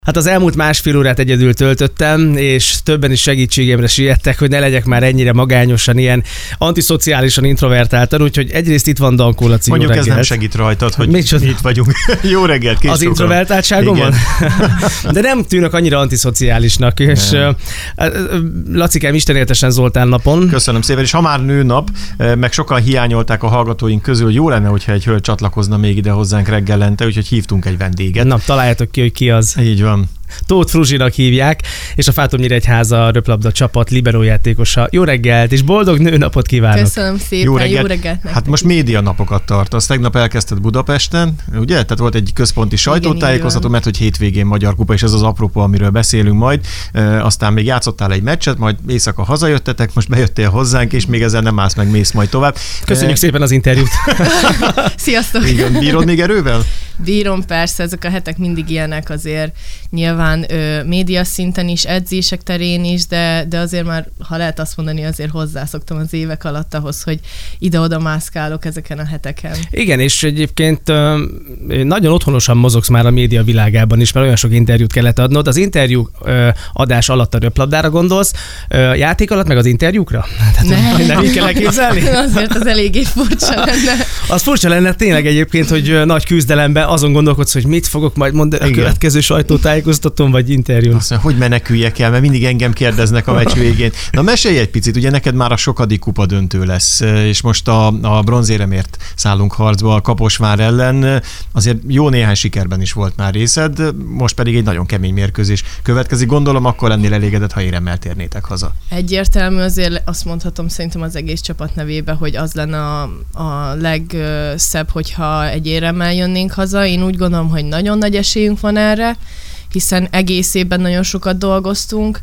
Hát az elmúlt másfél órát egyedül töltöttem, és többen is segítségemre siettek, hogy ne legyek már ennyire magányosan, ilyen antiszociálisan introvertáltan, úgyhogy egyrészt itt van Dankó Laci. Mondjuk ez nem segít rajtad, hogy itt vagyunk. Jó reggelt, kész. Az introvertáltságom van? De nem tűnök annyira antiszociálisnak, és Lacikám, istenértesen Zoltán napon. Köszönöm szépen, és ha már nőnap, meg sokan hiányolták a hallgatóink közül, jó lenne, hogyha egy hölgy csatlakozna még ide hozzánk reggelente, úgyhogy hívtunk egy vendéget. Na, találjátok ki, hogy ki az. Így van. Tóth Fruzsinak hívják, és a Fátomnyíregyháza röplabda csapat liberójátékosa. Jó reggelt, és boldog nőnapot kívánok! Köszönöm szépen, jó reggelt nektek. Hát most média napokat tartasz. Tegnap elkezdted Budapesten, ugye? Tehát volt egy központi sajtótájékoztató, mert hogy hétvégén Magyar Kupa, és ez az apropó, amiről beszélünk majd. Aztán még játszottál egy meccset, majd éjszaka hazajöttetek, most bejöttél hozzánk, és még ezzel nem állsz meg, mész majd tovább. Köszönjük szépen az interjút! Sziasztok! Igen, bírod még erővel? Bírom, persze, ezek a hetek mindig ilyenek azért, nyilván média szinten is, edzések terén is, de azért már, ha lehet azt mondani, azért hozzászoktam az évek alatt ahhoz, hogy ide-oda mászkálok ezeken a heteken. Igen, és egyébként nagyon otthonosan mozogsz már a média világában is, mert olyan sok interjút kellett adnod. Az interjú adás alatt a röplabdára gondolsz, játék alatt meg az interjúkra? Nem így kell elképzelni? Azért az eléggé furcsa lenne. Az furcsa lenne tényleg egyébként, hogy nagy küzdelemben azon gondolkodsz, hogy mit fogok majd mondani a következő sajtótájékoztatón vagy interjún. Azt mondja, hogy meneküljek el, mert mindig engem kérdeznek a meccs végén. Na mesélj egy picit, ugye neked már a sokadik kupa döntő lesz, és most a bronzéremért szállunk harcba a Kaposvár ellen. Azért jó néhány sikerben is volt már részed, most pedig egy nagyon kemény mérkőzés következik. Gondolom, akkor lennél elégedett, ha éremmel térnétek haza. Egyértelmű, azért azt mondhatom szerintem az egész csapat nevébe, hogy az lenne a legszebb, hogyha egy éremmel jönnénk haza. Én úgy gondolom, hogy nagyon nagy esélyünk van erre, hiszen egész évben nagyon sokat dolgoztunk.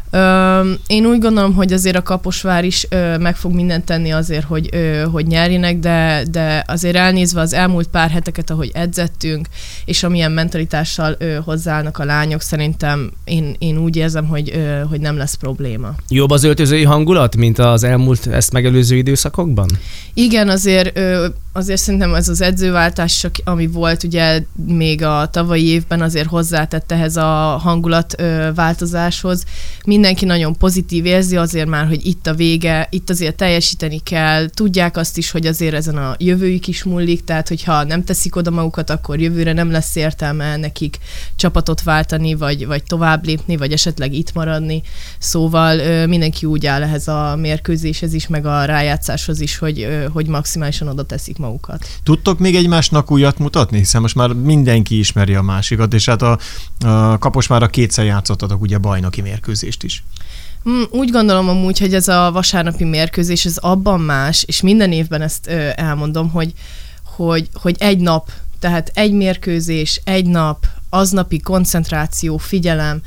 Én úgy gondolom, hogy azért a Kaposvár is meg fog mindent tenni azért, hogy nyerjenek, de azért elnézve az elmúlt pár heteket, ahogy edzettünk, és amilyen mentalitással hozzáállnak a lányok, szerintem én úgy érzem, hogy nem lesz probléma. Jobb az öltözői hangulat, mint az elmúlt ezt megelőző időszakokban? Igen, azért szerintem ez az edzőváltás, ami volt ugye még a tavalyi évben, azért hozzátett ehhez a hangulatváltozáshoz. Mindenki nagyon pozitív érzi azért már, hogy itt a vége, itt azért teljesíteni kell. Tudják azt is, hogy azért ezen a jövőjük is múlik, tehát hogyha nem teszik oda magukat, akkor jövőre nem lesz értelme nekik csapatot váltani, vagy tovább lépni, vagy esetleg itt maradni. Szóval mindenki úgy áll ehhez a mérkőzéshez is, meg a rájátszáshoz is, hogy maximálisan oda teszik magukat. Tudtok még egymásnak újat mutatni? Hiszen most már mindenki ismeri a másikat, és hát a Kaposvárra kétszer játszottatok ugye bajnoki mérkőzést is. Úgy gondolom amúgy, hogy ez a vasárnapi mérkőzés, ez abban más, és minden évben ezt elmondom, hogy egy nap, tehát egy mérkőzés, egy nap, aznapi koncentráció, figyelem,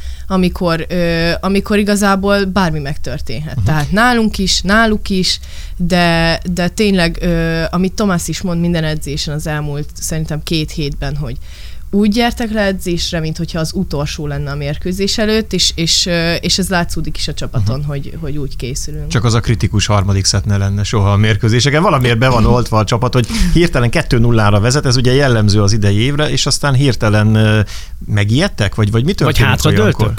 amikor igazából bármi megtörténhet. Tehát náluk is, de tényleg, amit Tomás is mond minden edzésen az elmúlt szerintem 2 hétben, hogy úgy gyertek le edzésre, mint hogyha az utolsó lenne a mérkőzés előtt, és ez látszódik is a csapaton, hogy úgy készülünk. Csak az a kritikus harmadik szett ne lenne soha a mérkőzéseken. Valamiért be van oltva a csapat, hogy hirtelen 2-0-ra vezet, ez ugye jellemző az idei évre, és aztán hirtelen megijedtek? Vagy mi történik? Vagy hátradőltök?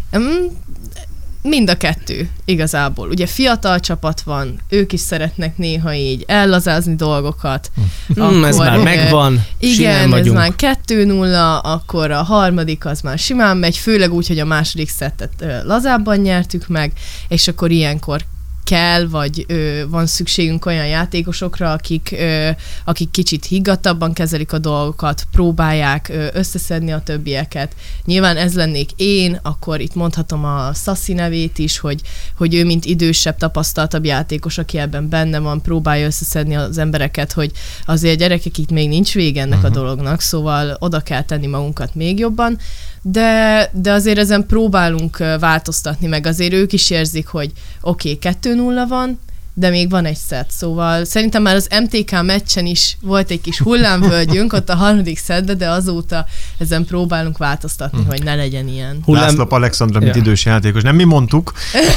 Mind a kettő, igazából. Ugye fiatal csapat van, ők is szeretnek néha így ellazázni dolgokat. Ez már megvan, igen, ez már 2-0, akkor a harmadik az már simán megy, főleg úgy, hogy a második szettet lazábban nyertük meg, és akkor ilyenkor kell, vagy van szükségünk olyan játékosokra, akik kicsit higgadtabban kezelik a dolgokat, próbálják összeszedni a többieket. Nyilván ez lennék én, akkor itt mondhatom a Sassi nevét is, hogy ő mint idősebb, tapasztaltabb játékos, aki ebben benne van, próbálja összeszedni az embereket, hogy azért gyerekek, itt még nincs vége ennek a dolognak, szóval oda kell tenni magunkat még jobban. De azért ezen próbálunk változtatni, meg azért ők is érzik, hogy oké, 2-0 van, de még van egy szett, szóval szerintem már az MTK meccsen is volt egy kis hullámvölgyünk ott a harmadik szettbe, de azóta ezen próbálunk változtatni, hogy ne legyen ilyen. László Alexandra, mint idős játékos. Nem mi mondtuk.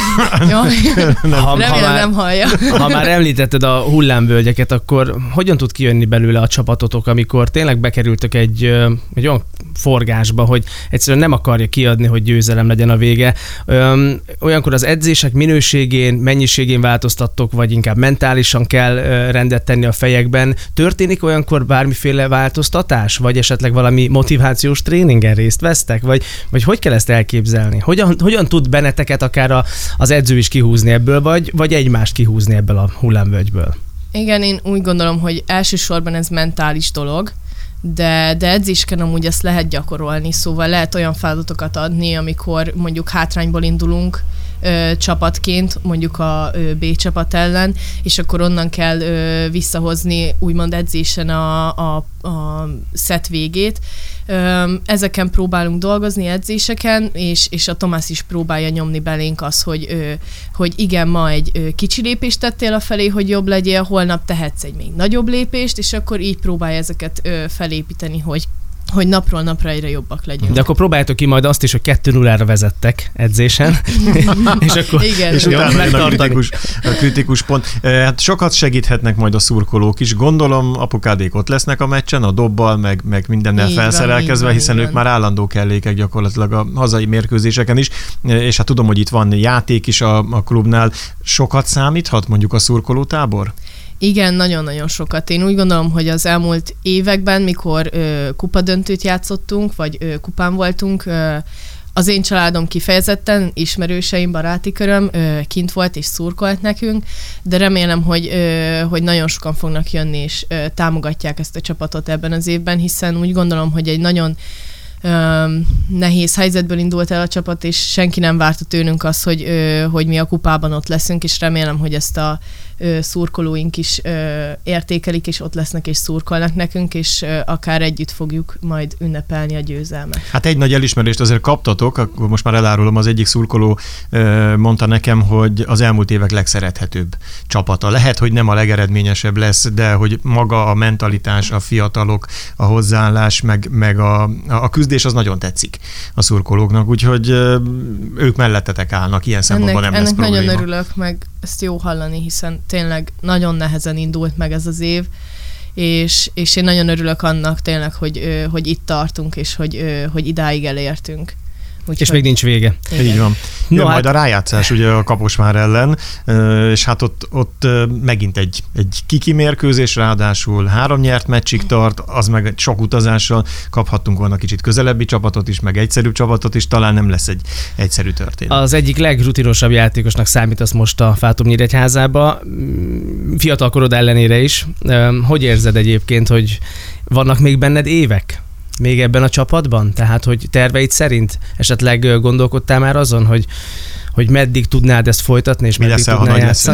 Remélem nem hallja. Ha már említetted a hullámvölgyeket, akkor hogyan tud kijönni belőle a csapatotok, amikor tényleg bekerültök egy olyan forgásba, hogy egyszerűen nem akarja kiadni, hogy győzelem legyen a vége. Olyankor az edzések minőségén, mennyiségén változtattok, vagy inkább mentálisan kell rendet tenni a fejekben. Történik olyankor bármiféle változtatás, vagy esetleg valami motivációs tréningen részt vesztek, vagy hogy kell ezt elképzelni? Hogyan tud benneteket akár az edző is kihúzni ebből, vagy egymást kihúzni ebből a hullámvölgyből? Igen, én úgy gondolom, hogy elsősorban ez mentális dolog, de edzésken amúgy ezt lehet gyakorolni, szóval lehet olyan feladatokat adni, amikor mondjuk hátrányból indulunk csapatként, mondjuk a B csapat ellen, és akkor onnan kell visszahozni úgymond edzésen a szett végét. Ezeken próbálunk dolgozni, edzéseken, és a Tomás is próbálja nyomni belénk azt, hogy igen, ma egy kicsi lépést tettél afelé, hogy jobb legyél, holnap tehetsz egy még nagyobb lépést, és akkor így próbálja ezeket felépíteni, hogy napról napra egyre jobbak legyünk. De akkor próbáljátok ki majd azt is, hogy 2-0-ra vezettek edzésen, és akkor igen. És utána jön a kritikus pont. Hát sokat segíthetnek majd a szurkolók is. Gondolom, apukádék ott lesznek a meccsen, a dobbal, meg mindennel így felszerelkezve, van, hiszen ők már állandó kellékek gyakorlatilag a hazai mérkőzéseken is, és hát tudom, hogy itt van játék is a klubnál. Sokat számíthat mondjuk a szurkolótábor? Igen, nagyon-nagyon sokat. Én úgy gondolom, hogy az elmúlt években, mikor kupadöntőt játszottunk, vagy kupán voltunk, az én családom kifejezetten, ismerőseim, baráti köröm kint volt és szurkolt nekünk, de remélem, hogy nagyon sokan fognak jönni, és támogatják ezt a csapatot ebben az évben, hiszen úgy gondolom, hogy egy nagyon nehéz helyzetből indult el a csapat, és senki nem várta tőlünk azt, hogy mi a kupában ott leszünk, és remélem, hogy ezt a szurkolóink is értékelik, és ott lesznek, és szurkolnak nekünk, és akár együtt fogjuk majd ünnepelni a győzelmet. Hát egy nagy elismerést azért kaptatok, akkor most már elárulom, az egyik szurkoló mondta nekem, hogy az elmúlt évek legszerethetőbb csapata. Lehet, hogy nem a legeredményesebb lesz, de hogy maga a mentalitás, a fiatalok, a hozzáállás, meg a küzdés az nagyon tetszik a szurkolóknak, úgyhogy ők mellettetek állnak, ilyen szempontból nem lesz probléma. Ennek nagyon örülök, meg ezt jó hallani, hiszen tényleg nagyon nehezen indult meg ez az év, és én nagyon örülök annak tényleg, hogy itt tartunk, és hogy idáig elértünk. Úgyhogy... És még nincs vége. Igen. Így van. Jön majd a rájátszás ugye a Kaposvár ellen, és hát ott megint egy kiki mérkőzés, ráadásul 3 nyert meccsig tart, az meg sok utazással kaphattunk volna kicsit közelebbi csapatot is, meg egyszerűbb csapatot is, talán nem lesz egy egyszerű történet. Az egyik legrutinosabb játékosnak számítasz most a Fátum Nyíregyházába, fiatal korod ellenére is. Hogy érzed egyébként, hogy vannak még benned évek? Még ebben a csapatban? Tehát, hogy terveid szerint esetleg gondolkodtál már azon, hogy meddig tudnád ezt folytatni, és meddig tudnál játszani?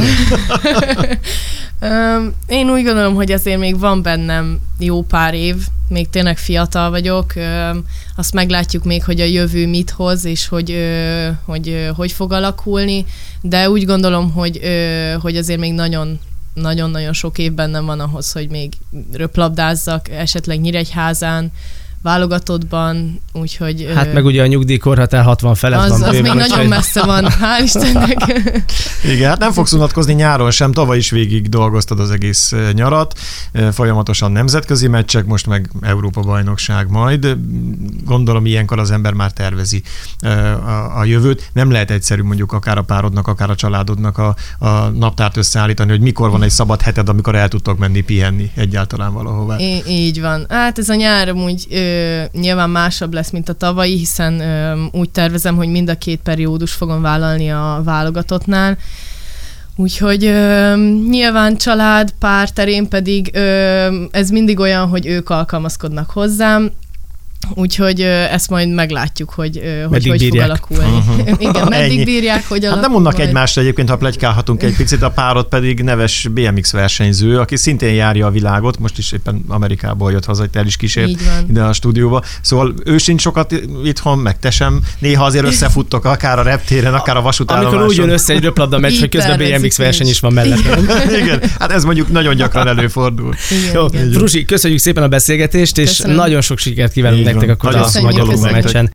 Én úgy gondolom, hogy azért még van bennem jó pár év, még tényleg fiatal vagyok, azt meglátjuk még, hogy a jövő mit hoz, és hogy fog alakulni, de úgy gondolom, hogy azért még nagyon-nagyon sok év bennem van ahhoz, hogy még röplabdázzak, esetleg Nyíregyházán, válogatottban, úgyhogy... Hát meg ugye a nyugdíjkorhatár 60 felett van. Az még nagyon messze van, hál' Istennek. Igen, hát nem fogsz unatkozni nyáron sem, tavaly is végig dolgoztad az egész nyarat, folyamatosan nemzetközi meccsek, most meg Európa-bajnokság majd. Gondolom ilyenkor az ember már tervezi a jövőt. Nem lehet egyszerű mondjuk akár a párodnak, akár a családodnak a naptárt összeállítani, hogy mikor van egy szabad heted, amikor el tudtok menni pihenni egyáltalán valahová. Így van. Hát ez a nyár úgy nyilván másabb lesz, mint a tavalyi, hiszen úgy tervezem, hogy mind a 2 periódus fogom vállalni a válogatottnál. Úgyhogy nyilván család, pár terén pedig ez mindig olyan, hogy ők alkalmazkodnak hozzám, Úgyhogy ezt majd meglátjuk, hogy Meddig fog bírják. alakulni. Igen, meddig bírják, hogy Hát alakul nem mondnak majd. egymásra egyébként, ha pletykálhatunk egy picit, a párod pedig neves BMX versenyző, aki szintén járja a világot, most is éppen Amerikából jött haza, el is kísért Így van. ide a stúdióba. Szóval ő sincs sokat itthon, meg te sem. Néha azért összefuttok, akár a reptéren, akár a vasútállomáson. Amikor úgy jön össze egy röplabda meccs, Így hogy közben tervezzük BMX mi verseny is. is van mellett. Igen, hát ez mondjuk nagyon gyakran előfordul. Igen, Jó, igen. Fruzsi, köszönjük szépen a beszélgetést, és Köszönöm. nagyon sok sikert kívánunk Így nektek van. akkor Nagyon a köszönjük, magyar köszönjük. meccsen.